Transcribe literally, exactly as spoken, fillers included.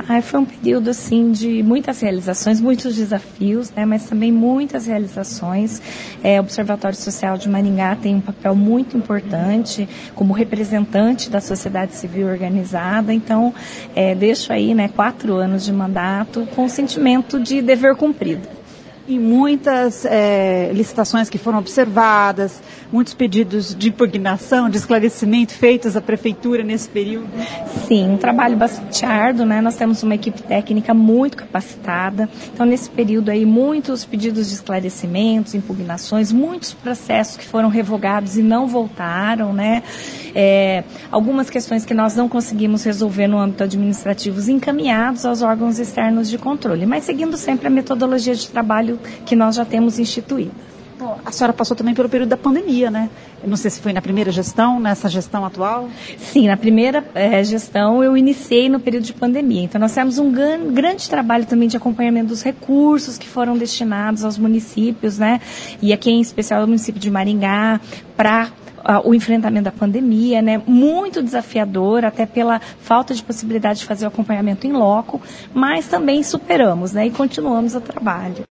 Ah, foi um período, assim, de muitas realizações, muitos desafios, né, mas também muitas realizações. É, o Observatório Social de Maringá tem um papel muito importante como representante da sociedade civil organizada, então é, deixo aí, né, quatro anos de mandato com o sentimento de dever cumprido. E muitas é, licitações que foram observadas, muitos pedidos de impugnação, de esclarecimento feitos à Prefeitura nesse período? Sim, um trabalho bastante árduo, né? Nós temos uma equipe técnica muito capacitada. Então, nesse período aí, muitos pedidos de esclarecimentos, impugnações, muitos processos que foram revogados e não voltaram, né? É, algumas questões que nós não conseguimos resolver no âmbito administrativo encaminhados aos órgãos externos de controle, mas seguindo sempre a metodologia de trabalho que nós já temos instituída. A senhora passou também pelo período da pandemia, né? Eu não sei se foi na primeira gestão, nessa gestão atual. Sim, na primeira é, gestão eu iniciei no período de pandemia. Então nós temos um gran, grande trabalho também de acompanhamento dos recursos que foram destinados aos municípios, né? E aqui em especial ao município de Maringá, para o enfrentamento da pandemia, né, muito desafiador, até pela falta de possibilidade de fazer o acompanhamento em loco, mas também superamos, né, e continuamos o trabalho.